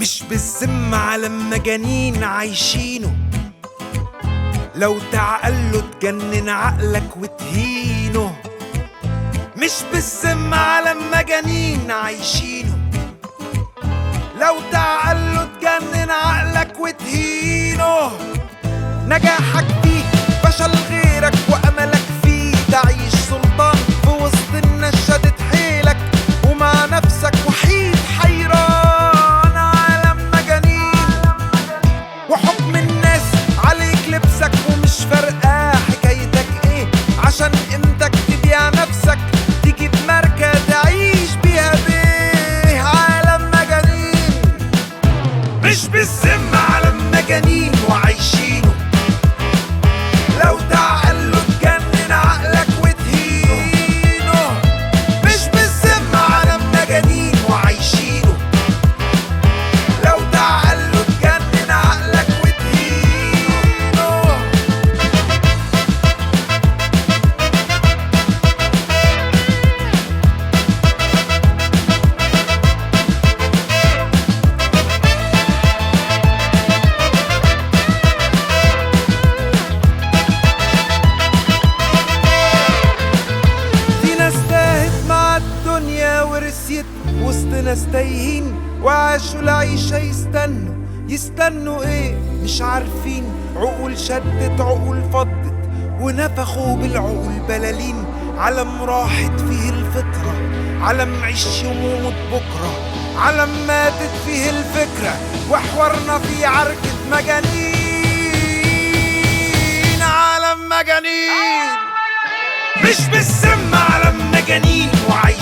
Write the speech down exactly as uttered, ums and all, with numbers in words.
مش بالذمة على مجانين عايشينه، لو تعقله تجنن عقلك وتهينه. مش بالذمة على مجانين عايشينه، لو تعقله تجنن عقلك وتهينه. نجاحك فيه فشل غيرك وأملك فيه، تعيش سلطان في وسط الناس شدت حيلك ومع نفسك وحيد حيران. عالم مجانين وحكم الناس عليك لبسك، ومش فارقة حكايتك ايه عشان قيمتك تبيع نفسك تجيب ماركة تعيش بيها بيه. عالم مجانين مش بالذمة على مجانين وعايشينه، لو تعقله تجنن عقلك وتهينه. مش بالذمة على مجانين وعايشينه، لو تعقله تجنن عقلك وتهينه. في ناس تاهت مع الدنيا ورثيت وسط ناس تايهين وعاشوا العيشة يستنوا. يستنوا ايه مش عارفين، عقول شدت عقول فضت ونفخوا بالعقول بلالين. عالم راحت فيه الفطرة، عالم عيش يموت بكرة، عالم ماتت فيه الفكرة وحورنا في عركة مجانين. عالم مجانين مش بالذمة على مجانين وعايشين